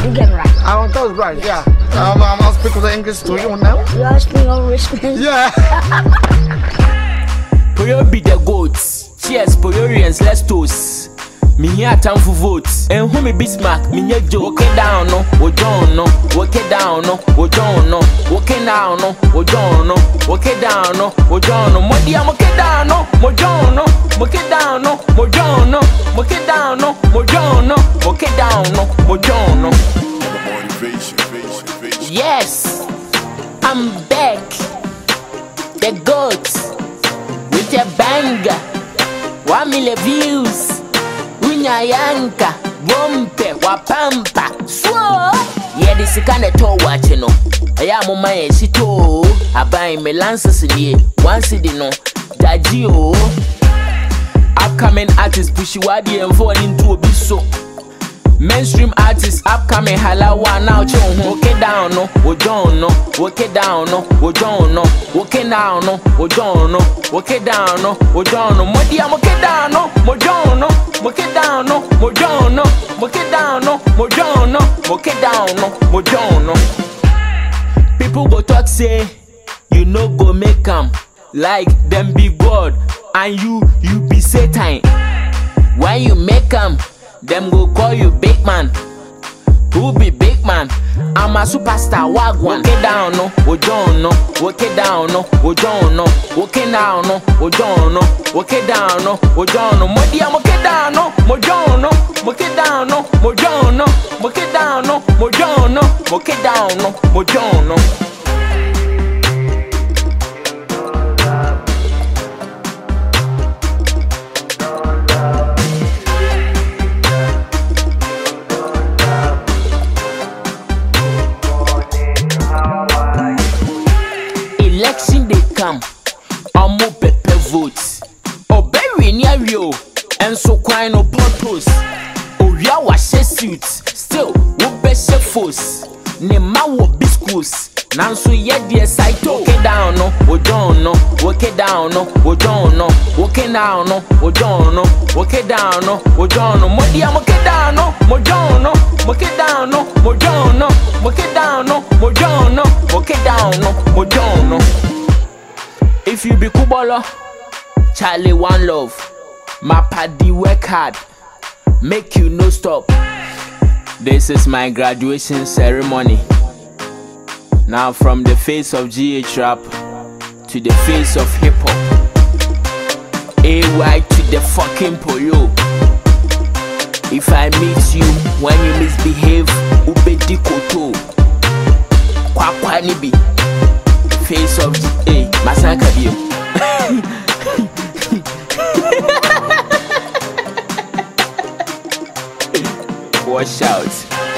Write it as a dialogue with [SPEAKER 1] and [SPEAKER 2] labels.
[SPEAKER 1] You get it right.
[SPEAKER 2] I want those right, yeah. I'll speak with the English to you now.
[SPEAKER 1] You ask me on Richmond.
[SPEAKER 2] Yeah.
[SPEAKER 3] Poyo be the goats. Cheers, Poyorians, let's toast. Me here time for votes. And who me Bismarck, me here joke. Walk it down, no, oh John, no. Walk it down, no, oh John, no. Walk it down, no, oh John, no. Walk it down, no, oh John, no. Mo dia walk it down, no, mo John, no. Walk it down, no, mo John, no. Walk it down, no, mo John, no. Walk it down, no, mo John, no. Yes, I'm back. The goats with a banger. 1 million views. Unya yanka, bompe, wapampa, swo. Yeah, this is kind of tall watching, no. I am on my sito. I buy me lances in here. Once it no, Dajio. Upcoming artists push you wadi and fall into a biso. Mainstream artists upcoming halawa now chon. Walk it down, no, oh John, no. Walk it down, no, oh John, no. Walk it down, no, oh John, no. Walk it down, no, oh John, no. Modia, walk it down, no, mo John, no. Walk it down, no, mo John, no. Walk it down, no, mo John, no. Walk it down, no, mo John, no. People go talk say you no go make 'em like them be God and you be Satan. When you make 'em, them go call you big man. Who be big man? I'm a superstar, wag one. Walk it down, no, oh John, no. Walk it down, no, oh John, no. Walk it down, no, oh John, no. Walk it down, no, oh John, no. Modia, walk it down, no, mo John, no. Walk it down, no, mo John, no. Walk it down, no, mo John, no. Walk it down, no, mo John, no. Election they come, Omo pepe votes. Oberry near you, and so quite no purpose. Oya washe suits, still wo beshe force. Nema wo biscuits, nanso ye die saito. Walk it down, no, oh John, no. Walk it down, no, oh John, no. Walk it down, no, oh John, no. Walk it down, no, oh John, no. Modia, walk it down, no, mo John, no. Walk it down, no, mo John, no. Walk it down, no, mo John, no. Walk it down, no, mo John, no. If you be Kubolo, Charlie one love. My paddy work hard, make you no stop. This is my graduation ceremony. Now from the face of GH rap to the face of hip hop, AY to the fucking Poyo. If I meet you when you misbehave, ubedi koto. Kwakwa nibi. Face of GH, Masaka Bio. Watch out.